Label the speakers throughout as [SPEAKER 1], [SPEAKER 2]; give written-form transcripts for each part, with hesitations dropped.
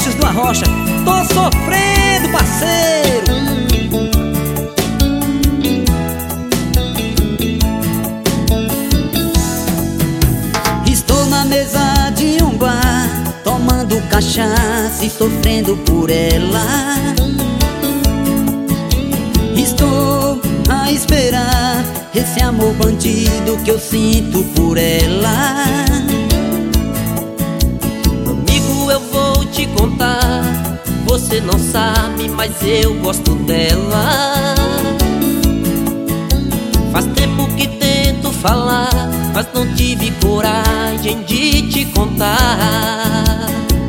[SPEAKER 1] Vinícius do Arrocha. Tô sofrendo, parceiro. Estou na mesa de um bar, tomando cachaça e sofrendo por ela. Estou a esperar esse amor bandido que eu sinto por ela.
[SPEAKER 2] Amigo, eu vou te contar, você não sabe, mas eu gosto dela. Faz tempo que tento falar, mas não tive coragem de te contar.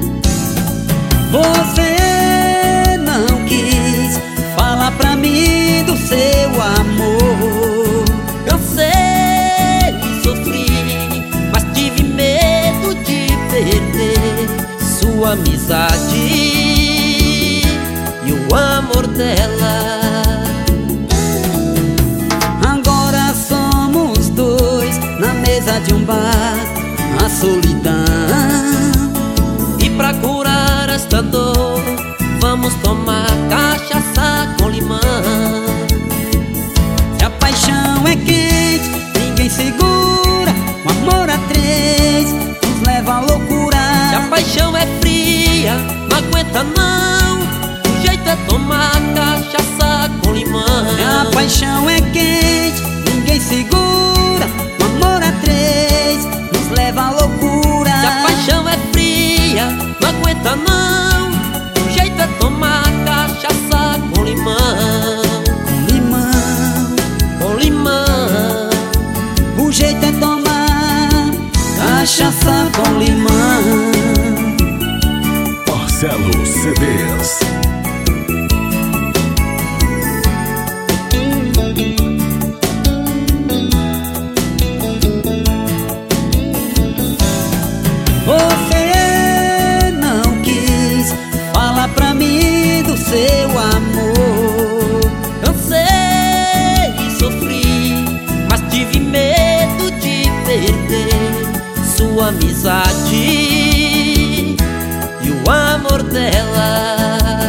[SPEAKER 1] Você não quis falar pra mim do seu amor.
[SPEAKER 2] Cansei e sofri, mas tive medo de perder sua amizade e o amor dela.
[SPEAKER 1] Agora somos dois na mesa de um bar, a solidão.
[SPEAKER 2] E pra curar esta dor, vamos tomar cachaça com limão.
[SPEAKER 1] Se a paixão é quente, ninguém segura. O amor a três nos leva à loucura.
[SPEAKER 2] Se a paixão é fria, não aguenta não, o jeito é tomar cachaça com limão.
[SPEAKER 1] Se a paixão é quente, ninguém segura. O amor a três nos leva à loucura.
[SPEAKER 2] Se a paixão é fria, não aguenta não, o jeito é tomar cachaça com limão.
[SPEAKER 1] Com limão,
[SPEAKER 2] Com limão.
[SPEAKER 1] o jeito é tomar cachaça com limão.
[SPEAKER 3] Marcelo CDs.
[SPEAKER 1] Você não quis falar pra mim do seu amor.
[SPEAKER 2] Cansei e sofri, mas tive medo de perder sua amizade e o amor dela.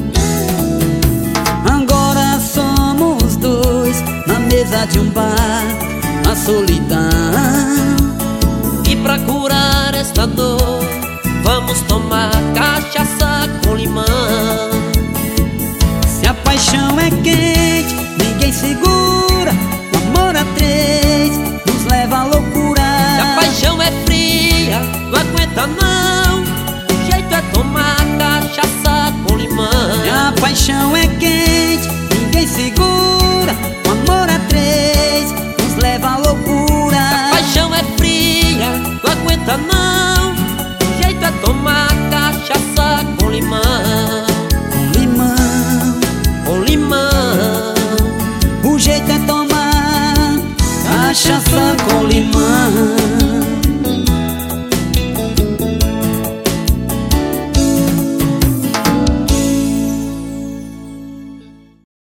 [SPEAKER 1] Agora somos dois na mesa de um bar, a solidão.
[SPEAKER 2] E pra curar esta dor, vamos tomar cachaça com limão.
[SPEAKER 1] Se a paixão é quente, ninguém segura. O amor a três nos leva à loucura.
[SPEAKER 2] Se a paixão é fria, não aguenta não, o jeito é tomar cachaça com limão.
[SPEAKER 1] Se a paixão é quente, ninguém segura. O amor a três nos leva à loucura.
[SPEAKER 2] Se a paixão é fria, não aguenta não, o jeito é tomar cachaça com limão.
[SPEAKER 1] Com limão,
[SPEAKER 2] Com limão.
[SPEAKER 1] o jeito é tomar cachaça com limão.